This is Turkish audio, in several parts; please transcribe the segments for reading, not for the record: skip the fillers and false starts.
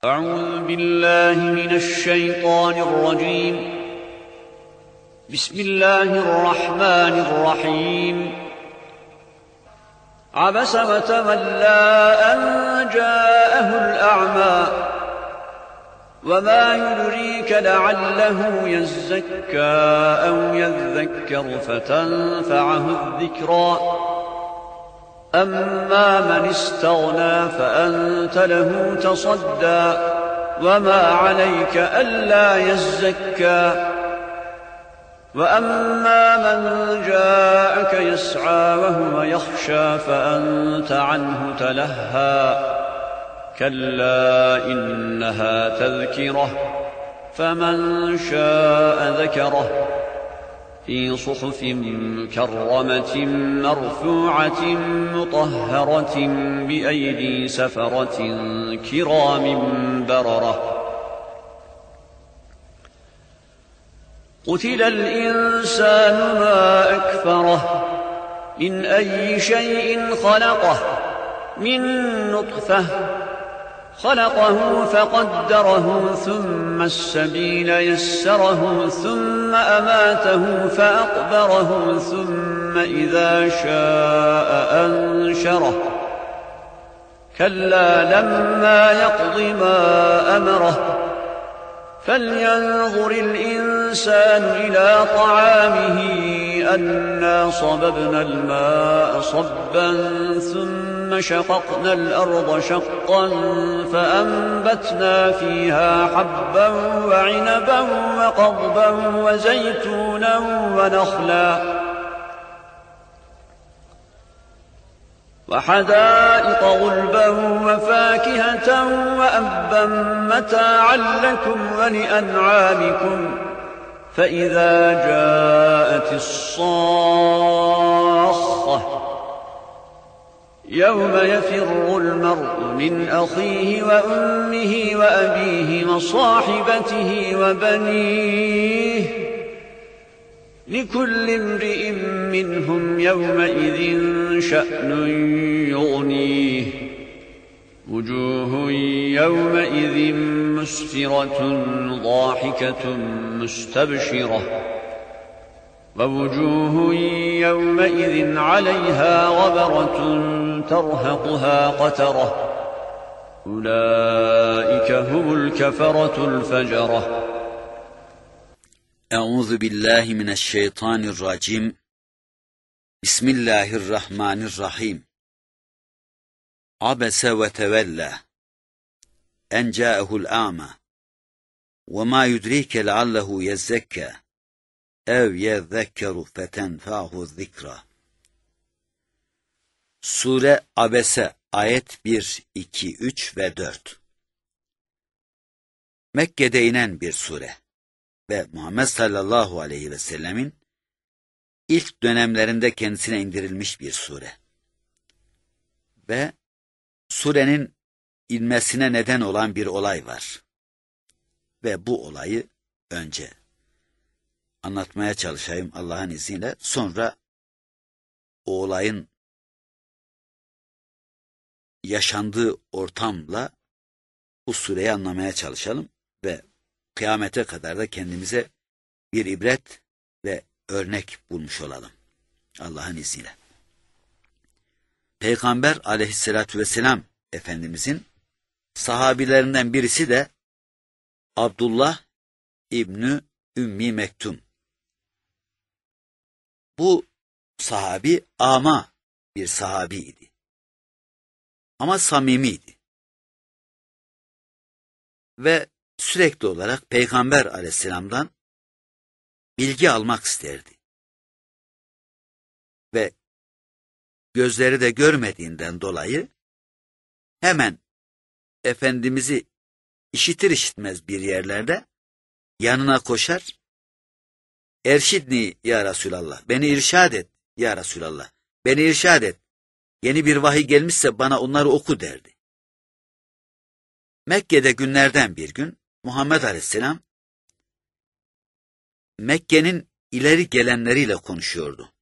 أعوذ بالله من الشيطان الرجيم. بسم الله الرحمن الرحيم. عبس وتولى أن جاءه الأعمى وما يدريك لعله يزكى أو يذكر فتنفعه الذكرى أما من استغنى فأنت له تصدى وما عليك ألا يزكى وأما من جاءك يسعى وهو يخشى فأنت عنه تلهى كلا إنها تذكرة فمن شاء ذكره في صحف مكرمة مرفوعة مطهرة بأيدي سفرة كرام بررة. قتل الإنسان ما أكفره من أي شيء خلقه من نطفة خلقه فقدره ثم السبيل يسره ثم أماته فأقبره ثم إذا شاء أنشره كلا لما يقض ما أمره فلينظر الإنسان إلى طعامه أنا صببنا الماء صبا ثم شققنا الأرض شقا فأنبتنا فيها حبا وعنبا وقضبا وزيتونا ونخلا وحدائق غلبا وفاكهة وأبا متاعا لكم ولأنعامكم فإذا جاءت الصاخة يوم يفر المرء من أخيه وأمه وأبيه وصاحبته وبنيه لكل امرئ منهم يومئذ شأن يغنيه وجوه يومئذ مسفرة ضاحكة مستبشرة ووجوه يومئذ عليها غبرة ترهقها قترة أولئك هم الكفرة الفجرة. أعوذ بالله من الشيطان الرجيم. بسم الله الرحمن الرحيم. عبس وتولى أن جاءه الأعمى وما يدريك لعله يزكى أو يذكر فتنفعه الذكرى. Sure Abese ayet 1, 2, 3 ve 4. Mekke'de inen bir sure ve Muhammed sallallahu aleyhi ve sellemin ilk dönemlerinde kendisine indirilmiş bir sure. Ve surenin inmesine neden olan bir olay var. Ve bu olayı önce anlatmaya çalışayım Allah'ın izniyle. Sonra o olayın yaşandığı ortamla bu sureyi anlamaya çalışalım ve kıyamete kadar da kendimize bir ibret ve örnek bulmuş olalım Allah'ın izniyle. Peygamber aleyhissalatü vesselam Efendimizin sahabilerinden birisi de Abdullah İbni Ümmi Mektum. Bu sahabi ama bir sahabiydi. Ama samimiydi. Ve sürekli olarak Peygamber aleyhisselamdan bilgi almak isterdi. Ve gözleri de görmediğinden dolayı hemen Efendimiz'i işitir işitmez bir yerlerde yanına koşar, "Erşidni ya Resulallah, beni irşad et ya Resulallah, beni irşad et, yeni bir vahiy gelmişse bana onları oku" derdi. Mekke'de günlerden bir gün Muhammed Aleyhisselam Mekke'nin ileri gelenleriyle konuşuyordu.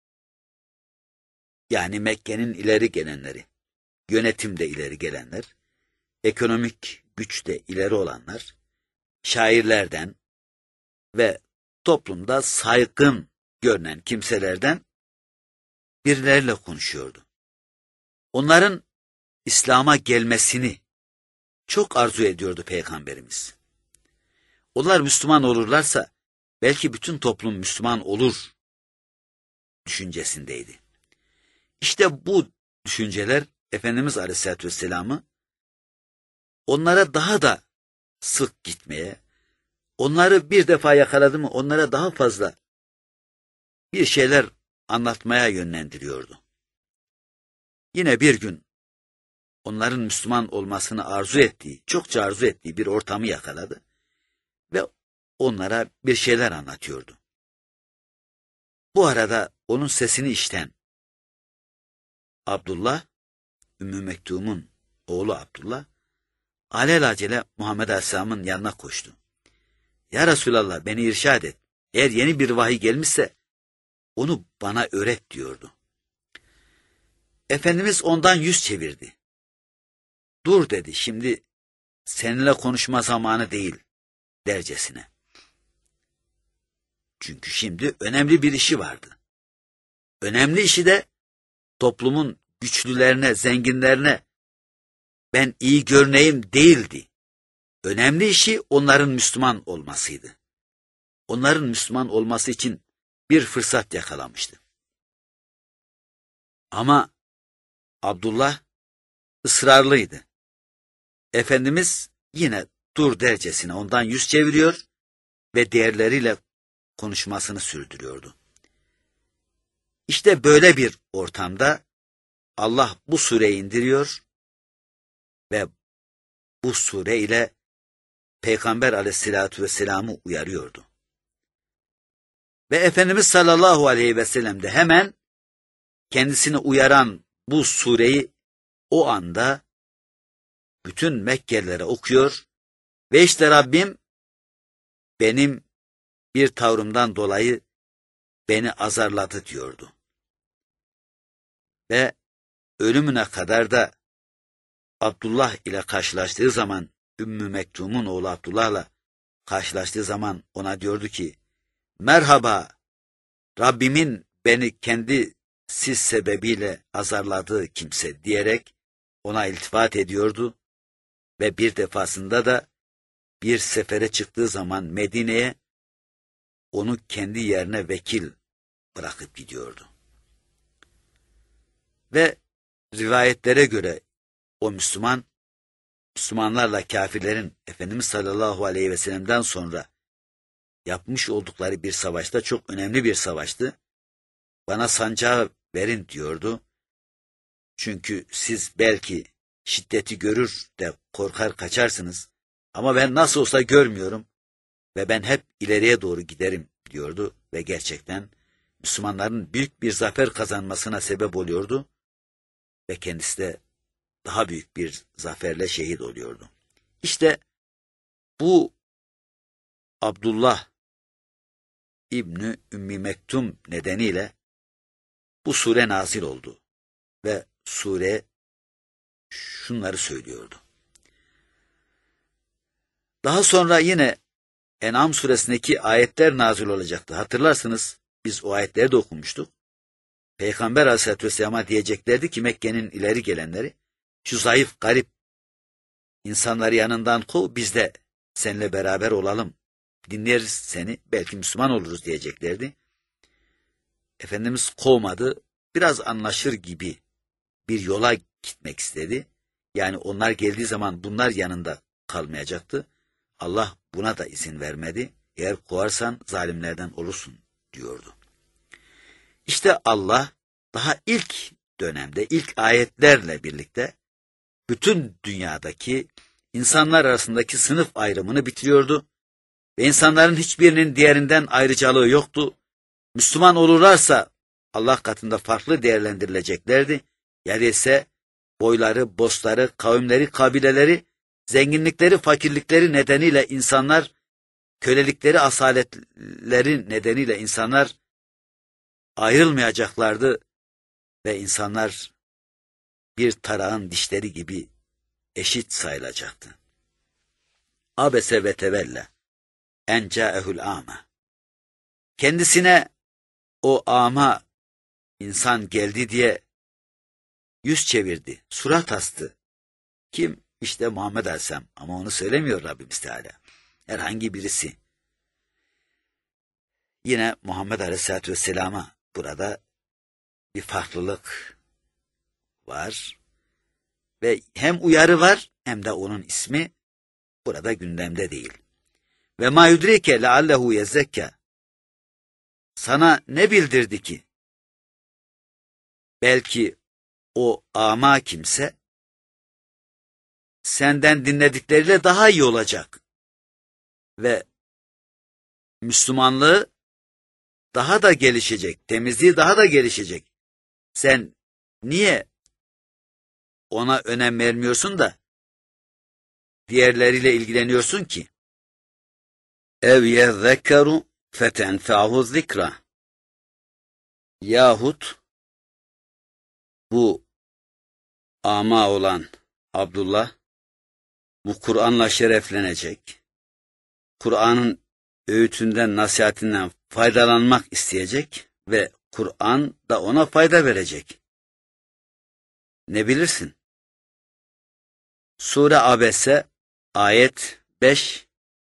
Yani Mekke'nin ileri gelenleri, yönetimde ileri gelenler, ekonomik güçte ileri olanlar, şairlerden ve toplumda saygın görünen kimselerden birileriyle konuşuyordu. Onların İslam'a gelmesini çok arzu ediyordu Peygamberimiz. Onlar Müslüman olurlarsa belki bütün toplum Müslüman olur düşüncesindeydi. İşte bu düşünceler Efendimiz Aleyhisselatü Vesselam'ı onlara daha da sık gitmeye, onları bir defa yakaladı mı onlara daha fazla bir şeyler anlatmaya yönlendiriyordu. Yine bir gün onların Müslüman olmasını arzu ettiği, çokça arzu ettiği bir ortamı yakaladı ve onlara bir şeyler anlatıyordu. Bu arada onun sesini işiten Abdullah, Ümmü Mektum'un oğlu Abdullah, alelacele Muhammed Aleyhisselam'ın yanına koştu. Ya Resulallah, beni irşad et. Eğer yeni bir vahiy gelmişse onu bana öğret diyordu. Efendimiz ondan yüz çevirdi. Dur dedi, şimdi seninle konuşma zamanı değil dercesine. Çünkü şimdi önemli bir işi vardı. Önemli işi de toplumun güçlülerine, zenginlerine ben iyi görüneyim değildi. Önemli işi onların Müslüman olmasıydı. Onların Müslüman olması için bir fırsat yakalamıştı. Ama Abdullah ısrarlıydı. Efendimiz yine dur dercesine ondan yüz çeviriyor ve diğerleriyle konuşmasını sürdürüyordu. İşte böyle bir ortamda Allah bu sureyi indiriyor ve bu sure ile Peygamber Aleyhisselatü Vesselam'ı uyarıyordu. Ve Efendimiz sallallahu aleyhi ve sellem de hemen kendisini uyaran bu sureyi o anda bütün Mekkelilere okuyor ve işte Rabbim benim bir tavrımdan dolayı beni azarladı diyordu. Ve ölümüne kadar da Abdullah ile karşılaştığı zaman, Ümmü Mektum'un oğlu Abdullah'la karşılaştığı zaman ona diyordu ki, merhaba, Rabbimin beni kendisi sebebiyle azarladığı kimse diyerek ona iltifat ediyordu ve bir defasında da bir sefere çıktığı zaman Medine'ye onu kendi yerine vekil bırakıp gidiyordu. Ve rivayetlere göre o Müslümanlarla kafirlerin Efendimiz sallallahu aleyhi ve sellem'den sonra yapmış oldukları bir savaşta, çok önemli bir savaştı. Bana sancağı verin diyordu. Çünkü siz belki şiddeti görür de korkar kaçarsınız. Ama ben nasıl olsa görmüyorum ve ben hep ileriye doğru giderim diyordu. Ve gerçekten Müslümanların büyük bir zafer kazanmasına sebep oluyordu. Ve kendisi de daha büyük bir zaferle şehit oluyordu. İşte bu Abdullah İbni Ümmü Mektum nedeniyle bu sure nazil oldu. Ve sure şunları söylüyordu. Daha sonra yine En'am suresindeki ayetler nazil olacaktı. Hatırlarsınız biz o ayetleri de okumuştuk. Peygamber Aleyhisselatü Vesselam'a diyeceklerdi ki Mekke'nin ileri gelenleri, şu zayıf, garip insanları yanından kov, biz de seninle beraber olalım. Dinleriz seni, belki Müslüman oluruz diyeceklerdi. Efendimiz kovmadı, biraz anlaşır gibi bir yola gitmek istedi. Yani onlar geldiği zaman bunlar yanında kalmayacaktı. Allah buna da izin vermedi. Eğer kovarsan zalimlerden olursun diyordu. İşte Allah daha ilk dönemde, ilk ayetlerle birlikte bütün dünyadaki insanlar arasındaki sınıf ayrımını bitiriyordu. Ve insanların hiçbirinin diğerinden ayrıcalığı yoktu. Müslüman olurlarsa Allah katında farklı değerlendirileceklerdi. Ya ise boyları, bosları, kavimleri, kabileleri, zenginlikleri, fakirlikleri nedeniyle insanlar, kölelikleri, asaletleri nedeniyle insanlar ayrılmayacaklardı ve insanlar bir tarağın dişleri gibi eşit sayılacaktı. abese ve tevelle en câehul âme. Kendisine o ama insan geldi diye yüz çevirdi, surat astı. Kim? İşte Muhammed Aleyhisselam. Ama onu söylemiyor Rabbimiz Teala. Herhangi birisi. Yine Muhammed Aleyhisselatü Vesselam'a burada bir farklılık var. Ve hem uyarı var hem de onun ismi burada gündemde değil. Ve ma yudrike leallehu yezzekka. Sana ne bildirdi ki? Belki o ama kimse senden dinledikleriyle daha iyi olacak. Ve Müslümanlığı daha da gelişecek, temizliği daha da gelişecek. Sen niye ona önem vermiyorsun da diğerleriyle ilgileniyorsun ki? Ev yezzekkeru fetenfe'ahu zikra. Yahut bu ama olan Abdullah bu Kur'an'la şereflenecek, Kur'an'ın öğütünden, nasihatinden faydalanmak isteyecek ve Kur'an da ona fayda verecek. Ne bilirsin? Sure Abese ayet 5,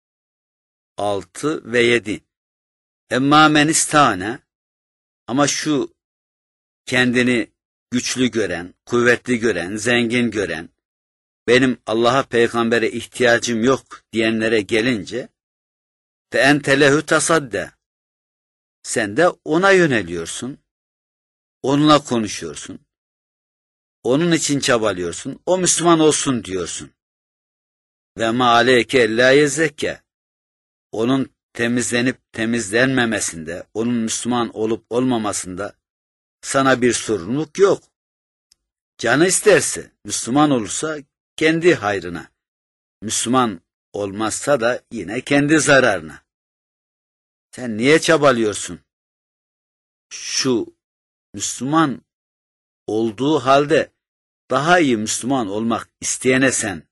6 ve 7. Emma men istane, ama şu kendini güçlü gören, kuvvetli gören, zengin gören, benim Allah'a, peygambere ihtiyacım yok diyenlere gelince fe ente lehu tasadde. Sen de ona yöneliyorsun. Onunla konuşuyorsun. Onun için çabalıyorsun. O Müslüman olsun diyorsun. Ve ma aleyke ella yezekke. Onun temizlenip temizlenmemesinde, onun Müslüman olup olmamasında sana bir sorumluluk yok. Canı isterse, Müslüman olursa kendi hayrına. Müslüman olmazsa da yine kendi zararına. Sen niye çabalıyorsun? Şu Müslüman olduğu halde daha iyi Müslüman olmak isteyene sen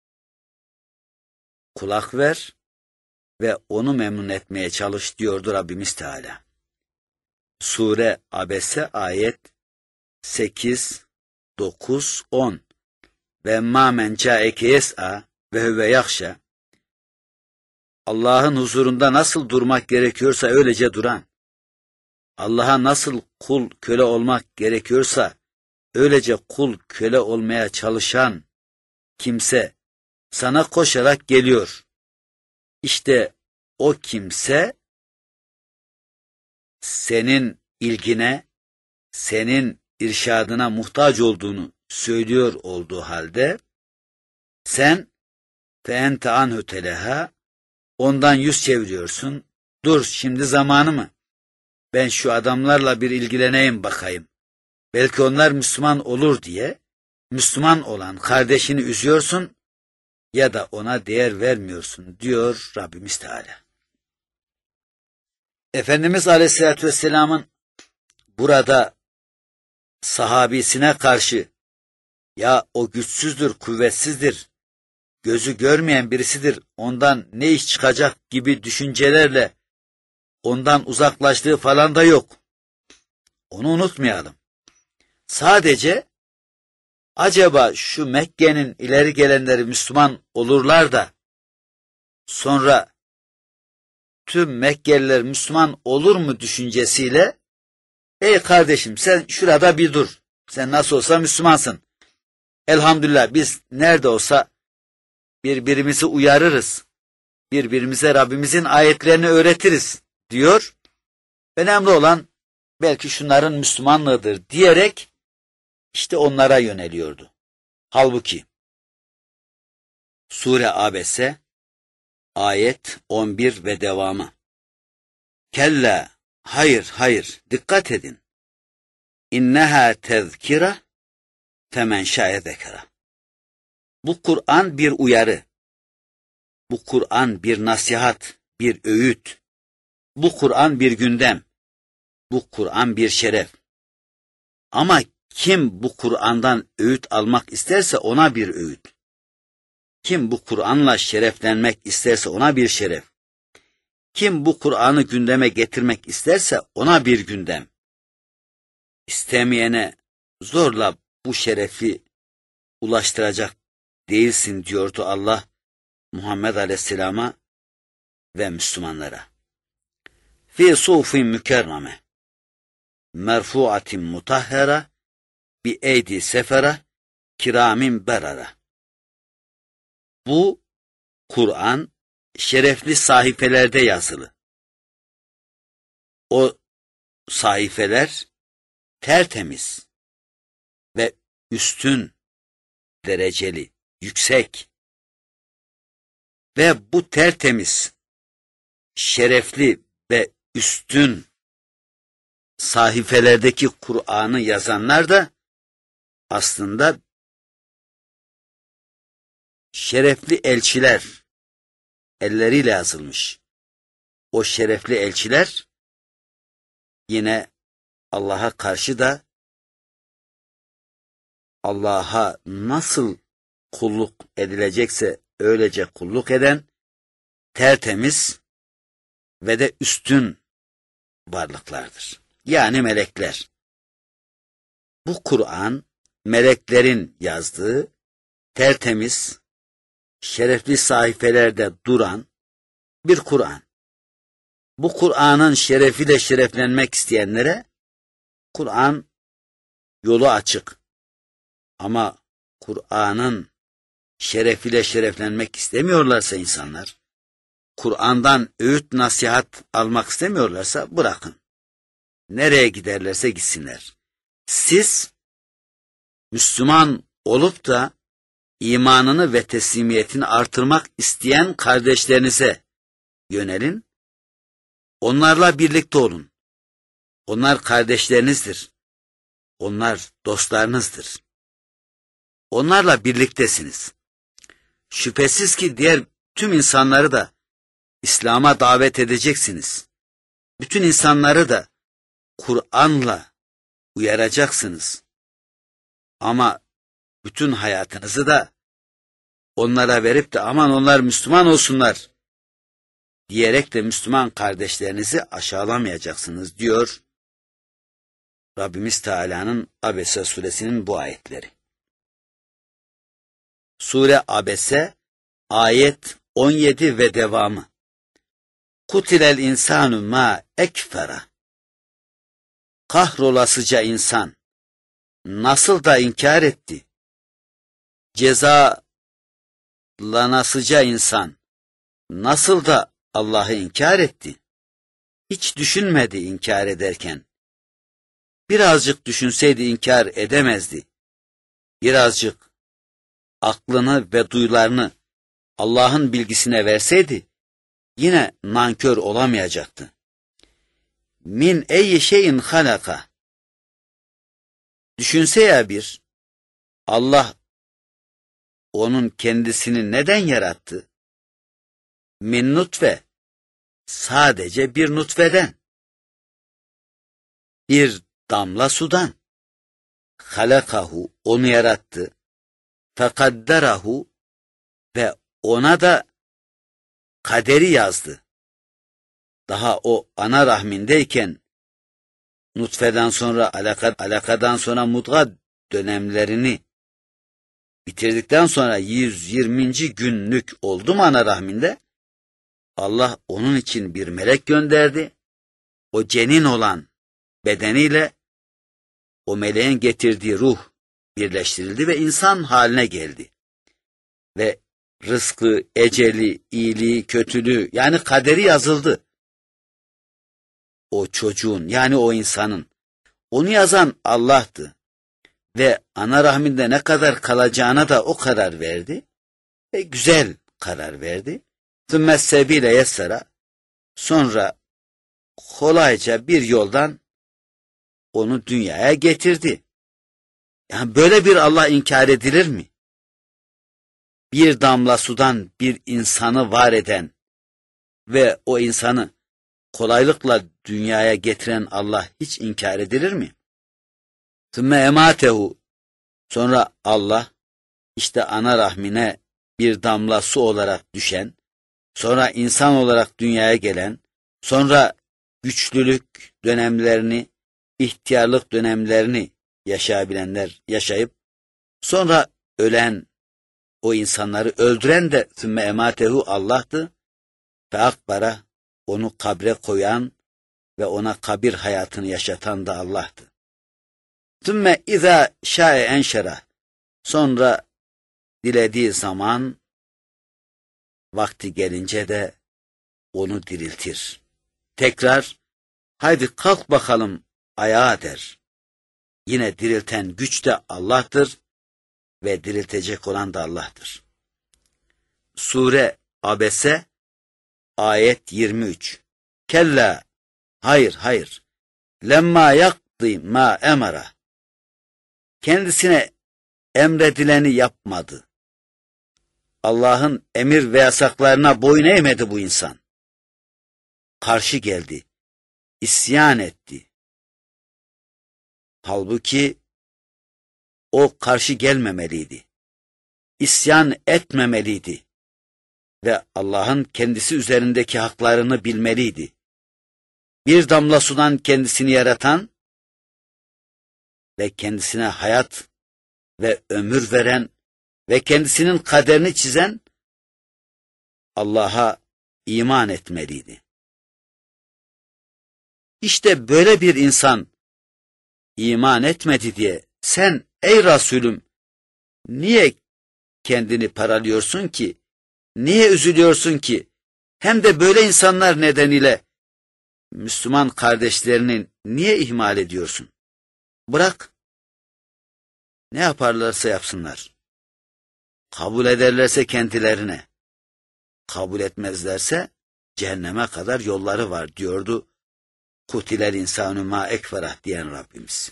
kulak ver ve onu memnun etmeye çalış diyordu Rabbimiz Teala. Sure Abese ayet 8, 9, 10. Ve ma men câeke yes'a ve huve yahşa. Allah'ın huzurunda nasıl durmak gerekiyorsa öylece duran, Allah'a nasıl kul köle olmak gerekiyorsa öylece kul köle olmaya çalışan kimse sana koşarak geliyor. İşte o kimse senin ilgine, senin irşadına muhtaç olduğunu söylüyor olduğu halde sen fe ente anhu teleha, ondan yüz çeviriyorsun. Dur, şimdi zamanı mı? Ben şu adamlarla bir ilgileneyim bakayım. Belki onlar Müslüman olur diye Müslüman olan kardeşini üzüyorsun ya da ona değer vermiyorsun diyor Rabbimiz Teala. Efendimiz Aleyhisselatü Vesselam'ın burada sahabisine karşı ya o güçsüzdür, kuvvetsizdir, gözü görmeyen birisidir, ondan ne iş çıkacak gibi düşüncelerle ondan uzaklaştığı falan da yok. Onu unutmayalım. Sadece acaba şu Mekke'nin ileri gelenleri Müslüman olurlar da sonra tüm Mekkeliler Müslüman olur mu düşüncesiyle ey kardeşim sen şurada bir dur. Sen nasıl olsa Müslümansın. Elhamdülillah biz nerede olsa birbirimizi uyarırız. Birbirimize Rabbimizin ayetlerini öğretiriz diyor. Önemli olan belki şunların Müslümanlığıdır diyerek işte onlara yöneliyordu. Halbuki Sure Abese ayet 11 ve devamı. Kella, hayır hayır, dikkat edin. İnneha tezkira femen şa'e zekera. Bu Kur'an bir uyarı. Bu Kur'an bir nasihat, bir öğüt. Bu Kur'an bir gündem. Bu Kur'an bir şeref. Ama kim bu Kur'an'dan öğüt almak isterse ona bir öğüt. Kim bu Kur'an'la şereflenmek isterse ona bir şeref. Kim bu Kur'an'ı gündeme getirmek isterse ona bir gündem. İstemeyene zorla bu şerefi ulaştıracak değilsin diyordu Allah Muhammed Aleyhisselam'a ve Müslümanlara. Fi sufin mükerreme merfuatin mutahhara bi eydi sefera kiramin berara. Bu Kur'an şerefli sahifelerde yazılı. O sahifeler tertemiz ve üstün dereceli, yüksek ve bu tertemiz, şerefli ve üstün sahifelerdeki Kur'an'ı yazanlar da aslında şerefli elçiler elleriyle yazılmış. O şerefli elçiler yine Allah'a karşı da Allah'a nasıl kulluk edilecekse öylece kulluk eden tertemiz ve de üstün varlıklardır. Yani melekler. Bu Kur'an meleklerin yazdığı tertemiz, şerefli sahifelerde duran bir Kur'an. Bu Kur'an'ın şerefiyle şereflenmek isteyenlere Kur'an yolu açık. Ama Kur'an'ın şerefiyle şereflenmek istemiyorlarsa insanlar, Kur'an'dan öğüt nasihat almak istemiyorlarsa bırakın. Nereye giderlerse gitsinler. Siz Müslüman olup da imanını ve teslimiyetini artırmak isteyen kardeşlerinize yönelin. Onlarla birlikte olun. Onlar kardeşlerinizdir. Onlar dostlarınızdır. Onlarla birliktesiniz. Şüphesiz ki diğer tüm insanları da İslam'a davet edeceksiniz. Bütün insanları da Kur'an'la uyaracaksınız. Ama bütün hayatınızı da onlara verip de aman onlar Müslüman olsunlar diyerek de Müslüman kardeşlerinizi aşağılamayacaksınız diyor Rabbimiz Teala'nın Abese suresinin bu ayetleri. Sure Abese ayet 17 ve devamı. Kutilel insanu ma ekfera. Kahrolasıca insan nasıl da inkar etti. Cezalanasıca insan nasıl da Allah'ı inkar etti. Hiç düşünmedi inkar ederken. Birazcık düşünseydi inkar edemezdi. Birazcık aklını ve duyularını Allah'ın bilgisine verseydi yine nankör olamayacaktı. Min eyyi şeyin halaka. Düşünse ya bir, Allah onun kendisini neden yarattı? Min nutfe, sadece bir nutfeden. Bir damla sudan. Halakahu, onu yarattı. Fekadderahu, ve ona da kaderi yazdı. Daha o ana rahmindeyken nutfeden sonra alakadan sonra mudga dönemlerini bitirdikten sonra 120. günlük oldu mu ana rahminde? Allah onun için bir melek gönderdi. O cenin olan bedeniyle o meleğin getirdiği ruh birleştirildi ve insan haline geldi. Ve rızkı, eceli, iyiliği, kötülüğü yani kaderi yazıldı. O çocuğun yani o insanın. Onu yazan Allah'tı. Ve ana rahminde ne kadar kalacağına da o karar verdi. Ve güzel karar verdi. ثُمَّ السَّب۪يلَ يَسَّرَ. Sonra kolayca bir yoldan onu dünyaya getirdi. Yani böyle bir Allah inkar edilir mi? Bir damla sudan bir insanı var eden ve o insanı kolaylıkla dünyaya getiren Allah hiç inkar edilir mi? ثُمَّ اَمَاتَهُ. Sonra Allah işte ana rahmine bir damla su olarak düşen, sonra insan olarak dünyaya gelen, sonra güçlülük dönemlerini, ihtiyarlık dönemlerini yaşayabilenler yaşayıp, sonra ölen, o insanları öldüren de sümme ematehu Allah'tı ve akbara, onu kabre koyan ve ona kabir hayatını yaşatan da Allah'tı. Sümme izâ şâe enşera, sonra dilediği zaman vakti gelince de onu diriltir. Tekrar haydi kalk bakalım ayağa der. Yine dirilten güç de Allah'tır ve diriltecek olan da Allah'tır. Sure Abese ayet 23. Kella, hayır. Lemma yakti ma emara. Kendisine emredileni yapmadı. Allah'ın emir ve yasaklarına boyun eğmedi bu insan. Karşı geldi, isyan etti. Halbuki o karşı gelmemeliydi. İsyan etmemeliydi. Ve Allah'ın kendisi üzerindeki haklarını bilmeliydi. Bir damla sudan kendisini yaratan ve kendisine hayat ve ömür veren ve kendisinin kaderini çizen Allah'a iman etmeliydi. İşte böyle bir insan iman etmedi diye sen ey Resulüm niye kendini paralıyorsun ki? Niye üzülüyorsun ki? Hem de böyle insanlar nedeniyle Müslüman kardeşlerini niye ihmal ediyorsun? Bırak. Ne yaparlarsa yapsınlar. Kabul ederlerse kendilerine, kabul etmezlerse cehenneme kadar yolları var diyordu kutilel insanu ma ekferah diyen Rabbimiz.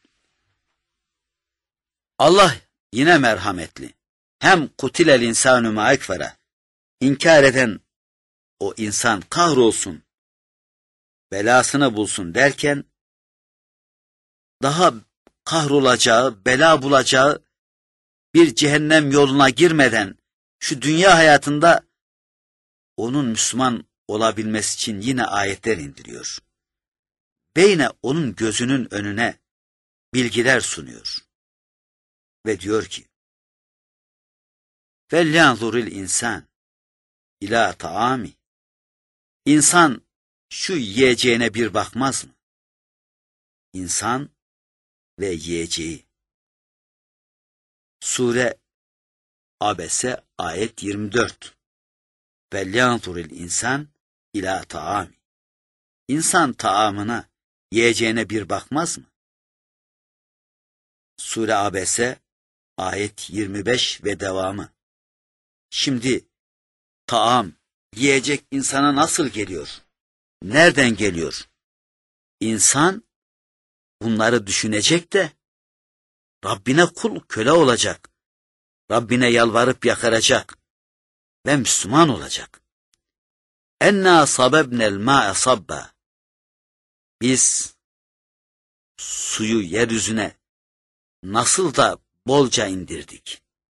Allah yine merhametli. Hem kutilel insanu ma ekferah, İnkar eden o insan kahrolsun, belasını bulsun derken, daha kahrolacağı, bela bulacağı bir cehennem yoluna girmeden şu dünya hayatında onun Müslüman olabilmesi için yine ayetler indiriyor. Ve yine onun gözünün önüne bilgiler sunuyor. Ve diyor ki, فَلْيَنْظُرِ الْاِنْسَانِ İlâ taami. İnsan şu yiyeceğine bir bakmaz mı? İnsan ve yiyeceği. Sure Abese ayet 24. Velyanzuril insan ilâ taami. İnsan taamına, yiyeceğine bir bakmaz mı? Sure Abese ayet 25 ve devamı. Şimdi taam, yiyecek insana nasıl geliyor? Nereden geliyor? İnsan bunları düşünecek de Rabbine kul köle olacak. Rabbine yalvarıp yakaracak ve Müslüman olacak. Enna sabebnel ma'e sabba. Biz suyu yeryüzüne nasıl da bolca indirdik.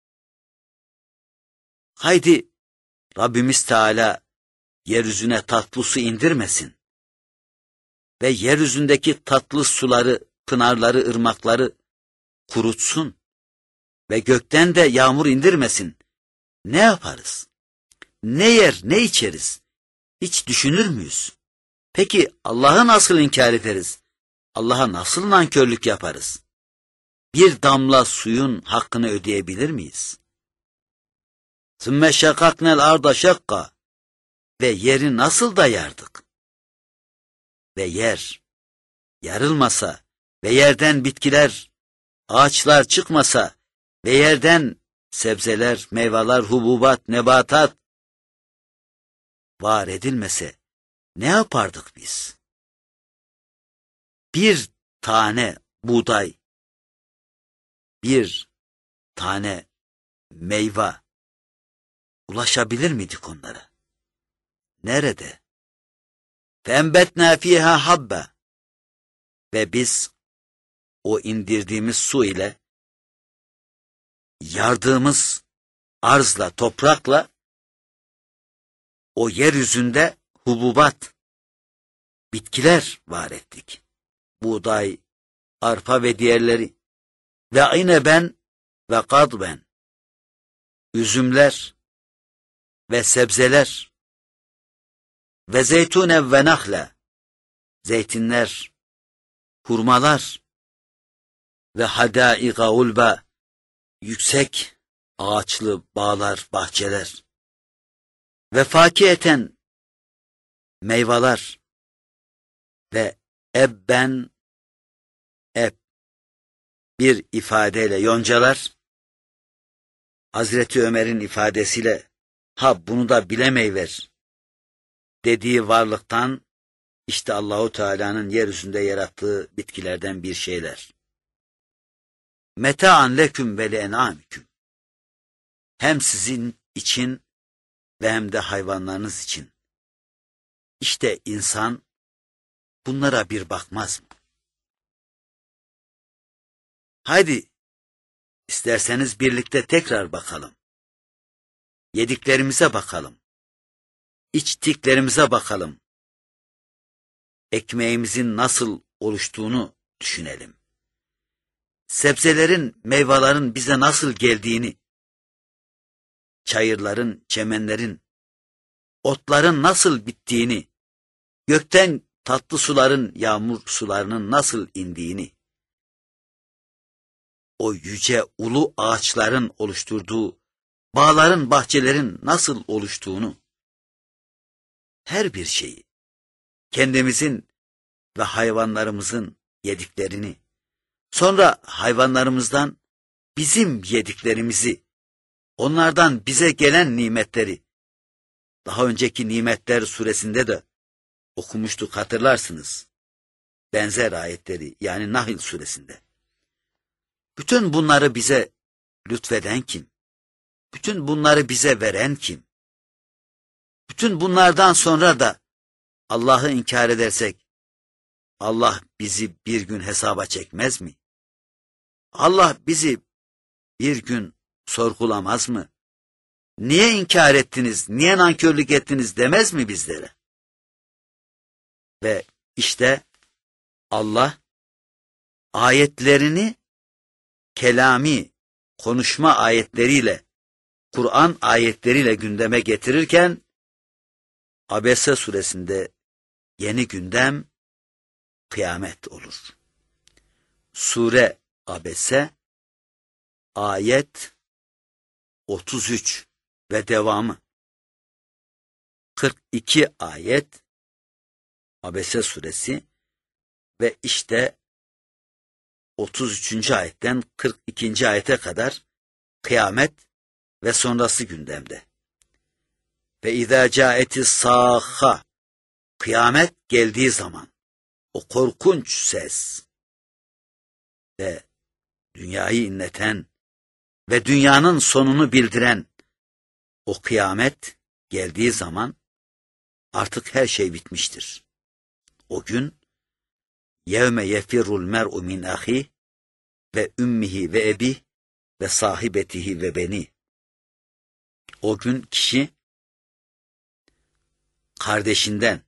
Haydi Rabbimiz Teala yeryüzüne tatlı su indirmesin ve yeryüzündeki tatlı suları, pınarları, ırmakları kurutsun ve gökten de yağmur indirmesin. Ne yaparız? Ne yer, ne içeriz? Hiç düşünür müyüz? Peki Allah'ı nasıl inkar ederiz? Allah'a nasıl nankörlük yaparız? Bir damla suyun hakkını ödeyebilir miyiz? ثُمَّ شَقَقْنَا الْاَرْضَ شَقَّا. Ve yeri nasıl da yardık? Ve yer yarılmasa ve yerden bitkiler, ağaçlar çıkmasa ve yerden sebzeler, meyveler, hububat, nebatat var edilmese ne yapardık biz? Bir tane buğday, bir tane meyve ulaşabilir miydik onlara? Nerede? فَاَنْبَتْنَا ف۪يهَا حَبَّ. Ve biz o indirdiğimiz su ile yardığımız arzla, toprakla o yeryüzünde hububat, bitkiler var ettik. Buğday, arpa ve diğerleri. Ve ineben ve kadben, üzümler ve sebzeler. Ve zeytune ve nahle, zeytinler, hurmalar. Ve hadaiga ulba, yüksek ağaçlı bağlar, bahçeler. Ve fakiyeten, meyveler. Ve ebben, bir ifadeyle yoncalar, Hazreti Ömer'in ifadesiyle ha bunu da bilemeyver dediği varlıktan işte Allahu Teala'nın yeryüzünde yarattığı bitkilerden bir şeyler. Meta'an leküm ve li'en'amiküm. Hem sizin için ve hem de hayvanlarınız için. İşte insan bunlara bir bakmaz mı? Haydi isterseniz birlikte tekrar bakalım. Yediklerimize bakalım. İçtiklerimize bakalım. Ekmeğimizin nasıl oluştuğunu düşünelim. Sebzelerin, meyvelerin bize nasıl geldiğini, çayırların, çemenlerin, otların nasıl bittiğini, gökten tatlı suların, yağmur sularının nasıl indiğini, o yüce ulu ağaçların oluşturduğu, bağların, bahçelerin nasıl oluştuğunu, her bir şeyi, kendimizin ve hayvanlarımızın yediklerini, sonra hayvanlarımızdan bizim yediklerimizi, onlardan bize gelen nimetleri, daha önceki Nimetler suresinde de okumuştuk hatırlarsınız. Benzer ayetleri yani Nahl suresinde. Bütün bunları bize lütfeden kim? Bütün bunları bize veren kim? Bütün bunlardan sonra da Allah'ı inkar edersek, Allah bizi bir gün hesaba çekmez mi? Allah bizi bir gün sorgulamaz mı? Niye inkar ettiniz, niye nankörlük ettiniz demez mi bizlere? Ve işte Allah ayetlerini kelami, konuşma ayetleriyle, Kur'an ayetleriyle gündeme getirirken, Abese suresinde yeni gündem kıyamet olur. Sure Abese, ayet 33 ve devamı. 42 ayet Abese suresi ve işte 33. ayetten 42. ayete kadar kıyamet ve sonrası gündemde. Ve izâ câetis sâhha, kıyamet geldiği zaman o korkunç ses ve dünyayı inleten ve dünyanın sonunu bildiren o kıyamet geldiği zaman artık her şey bitmiştir. O gün yevme yefirul mer'u min ahi ve ümmihi ve ebi ve sahibetihi ve beni. O gün kişi kardeşinden,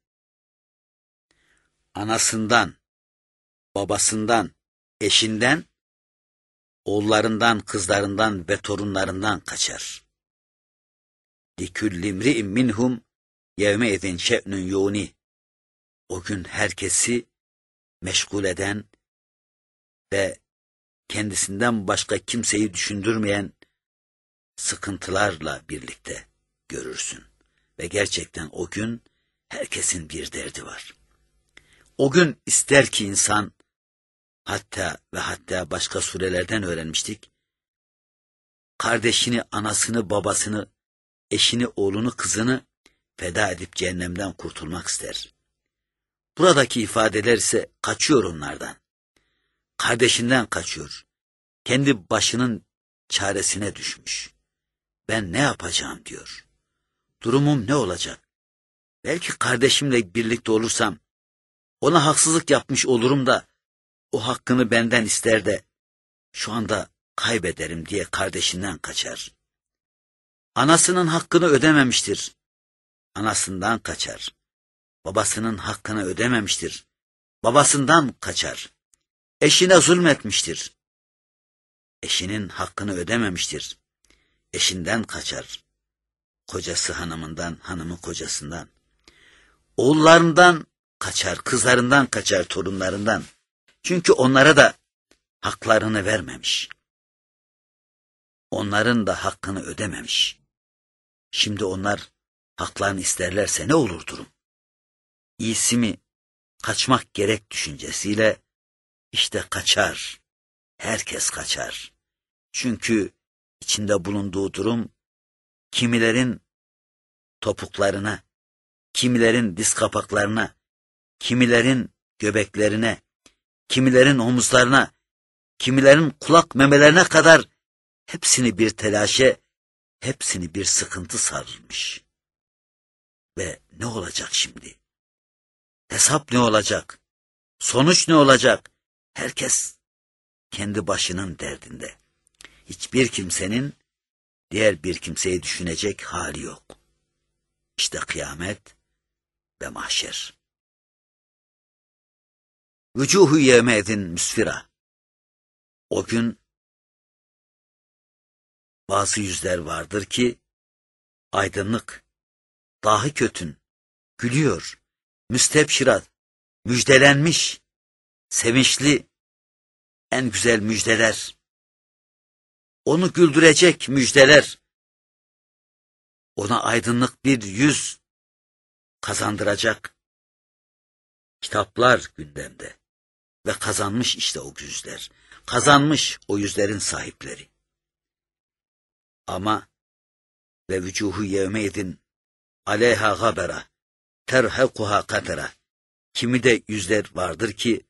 anasından, babasından, eşinden, oğullarından, kızlarından ve torunlarından kaçar. Likülli imri'in minhum yevme izin şe'nün yuni. O gün herkesi meşgul eden ve kendisinden başka kimseyi düşündürmeyen sıkıntılarla birlikte görürsün. Ve gerçekten o gün herkesin bir derdi var. O gün ister ki insan, hatta başka surelerden öğrenmiştik, kardeşini, anasını, babasını, eşini, oğlunu, kızını feda edip cehennemden kurtulmak ister. Buradaki ifadeler ise kaçıyor onlardan. Kardeşinden kaçıyor. Kendi başının çaresine düşmüş. Ben ne yapacağım diyor. Durumum ne olacak? Belki kardeşimle birlikte olursam, ona haksızlık yapmış olurum da, o hakkını benden ister de, şu anda kaybederim diye kardeşinden kaçar. Anasının hakkını ödememiştir. Anasından kaçar. Babasının hakkını ödememiştir. Babasından kaçar. Eşine zulmetmiştir. Eşinin hakkını ödememiştir. Eşinden kaçar. Kocası hanımından, hanımı kocasından. Oğullarından kaçar, kızlarından kaçar, torunlarından. Çünkü onlara da haklarını vermemiş. Onların da hakkını ödememiş. Şimdi onlar haklarını isterlerse ne olur durum? İyisi mi kaçmak gerek düşüncesiyle işte kaçar. Herkes kaçar. Çünkü içinde bulunduğu durum kimilerin topuklarına, kimilerin diz kapaklarına, kimilerin göbeklerine, kimilerin omuzlarına, kimilerin kulak memelerine kadar hepsini bir telaşe, hepsini bir sıkıntı sarılmış. Ve ne olacak şimdi? Hesap ne olacak? Sonuç ne olacak? Herkes kendi başının derdinde. Hiçbir kimsenin diğer bir kimseyi düşünecek hali yok. İşte kıyamet ve mahşer. Vücuhu yevmedin müsfira. O gün bazı yüzler vardır ki aydınlık, dahi kötün, gülüyor, müstebşirat, müjdelenmiş, sevinçli, en güzel müjdeler, onu güldürecek müjdeler, ona aydınlık bir yüz kazandıracak kitaplar gündemde ve kazanmış işte o yüzler, kazanmış o yüzlerin sahipleri. Ama ve vücuhu yevmeydin aleyha gabera terhakuha katera. Kimi de yüzler vardır ki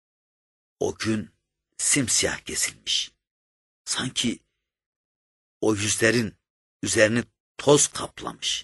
o gün simsiyah kesilmiş. Sanki o yüzlerin üzerini toz kaplamış.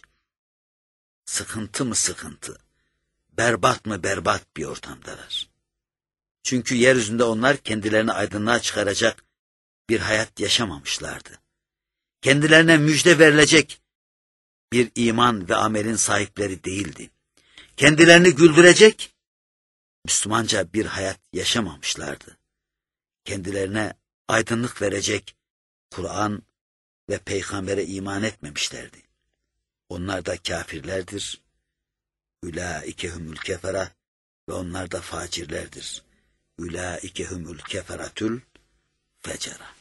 Sıkıntı mı sıkıntı, berbat mı berbat bir ortamdalar. Çünkü yeryüzünde onlar kendilerini aydınlığa çıkaracak bir hayat yaşamamışlardı. Kendilerine müjde verilecek bir iman ve amelin sahipleri değildi. Kendilerini güldürecek Müslümanca bir hayat yaşamamışlardı. Kendilerine aydınlık verecek Kur'an ve peygambere iman etmemişlerdi. Onlar da kafirlerdir. Ulaike humul kefera ve onlar da facirlerdir. Ulaike humul keferatül fecera.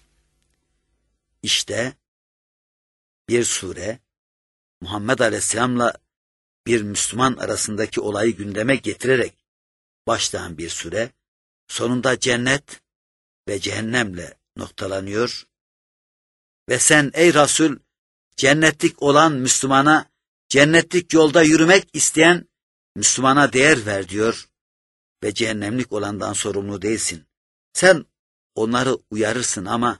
İşte bir sure Muhammed Aleyhisselam'la bir Müslüman arasındaki olayı gündeme getirerek başlayan bir sure, sonunda cennet ve cehennemle noktalanıyor ve sen ey Resul, cennetlik olan Müslümana, cennetlik yolda yürümek isteyen Müslümana değer ver diyor ve cehennemlik olandan sorumlu değilsin. Sen onları uyarırsın ama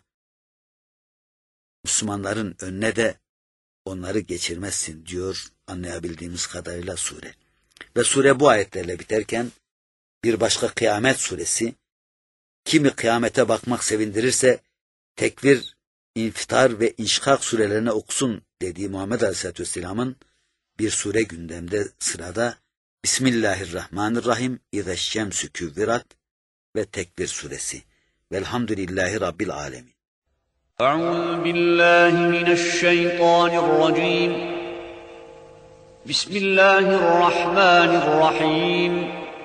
Müslümanların önüne de onları geçirmezsin diyor anlayabildiğimiz kadarıyla sure. Ve sure bu ayetlerle biterken bir başka Kıyamet suresi, kimi kıyamete bakmak sevindirirse Tekvir, İnfitar ve İnşikak surelerini okusun dediği Muhammed Aleyhisselatü Vesselam'ın bir sure gündemde sırada Bismillahirrahmanirrahim İzeşşemsü küvvirat ve Tekvir suresi. Velhamdülillahi Rabbil alemin. أعوذ بالله من الشيطان الرجيم بسم الله الرحمن الرحيم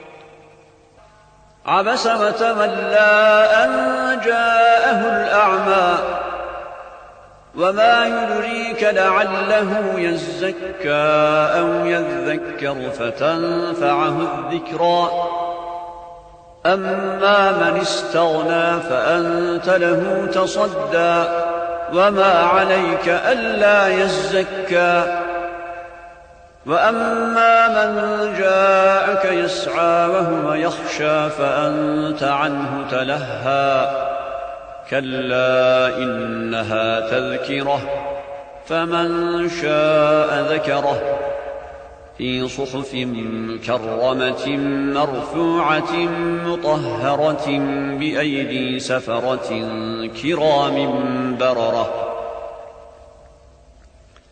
عبس وتولى أن جاءه الأعمى وما يدريك لعله يزكى أو يذكر فتنفعه الذكرى أما من استغنى فأنت له تصدى وما عليك ألا يزكى وأما من جاءك يسعى وهو يخشى فأنت عنه تلهى كلا إنها تذكرة فمن شاء ذكره في صحف مكرمة مرفوعة مطهرة بأيدي سفرة كرام بررة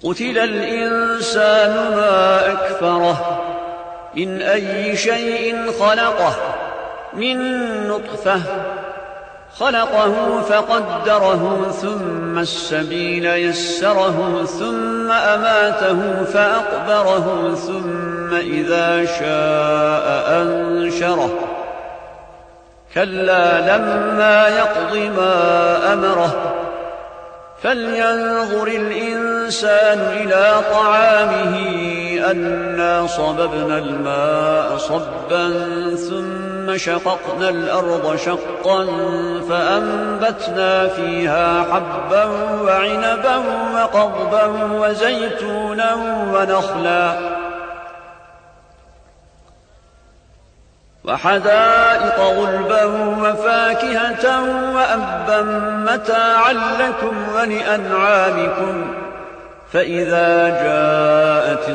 قتل الإنسان ما أكفره من أي شيء خلقه من نطفة خلقه فقدره ثم السبيل يسره ثم أماته فأقبره ثم إذا شاء أنشره كلا لما يقض ما أمره فلينظر الإنسان إلى طعامه أنا صببنا الماء صبا ثم شققنا الأرض شقا فأنبتنا فيها حبا وعنبا وقضبا وزيتونا ونخلا وحدائق غلبا وفاكهة وأبا متاعا لكم ولأنعامكم فإذا جاءت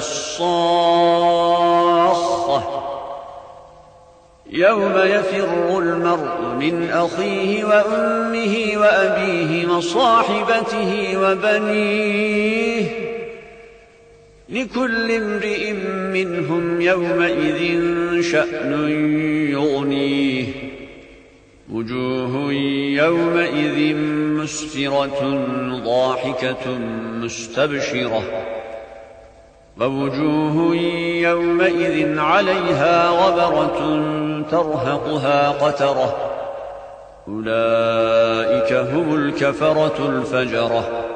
الصاخة يوم يفر المرء من أخيه وأمه وأبيه وصاحبته وبنيه لكل امرئ منهم يومئذ شأن يغنيه وجوه يومئذ مسفرة ضاحكة مستبشرة ووجوه يومئذ عليها غبرة ترهقها قترة أولئك هم الكفرة الفجرة